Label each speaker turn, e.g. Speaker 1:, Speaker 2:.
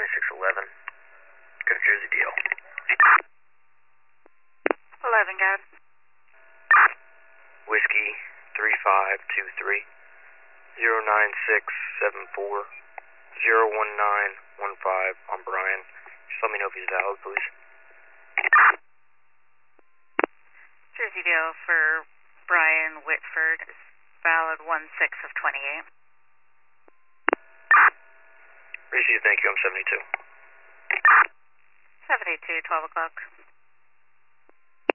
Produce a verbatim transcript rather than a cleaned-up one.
Speaker 1: seventy-six eleven. Got a Jersey deal.
Speaker 2: eleven, God.
Speaker 1: Whiskey three five two three zero nine six seven four zero one nine one five on Brian. Just let me know if he's valid, please.
Speaker 2: Jersey deal for Brian Whitford is valid one six of twenty-eight.
Speaker 1: Received, thank you. I'm seventy-two.
Speaker 2: seventy-two, twelve o'clock.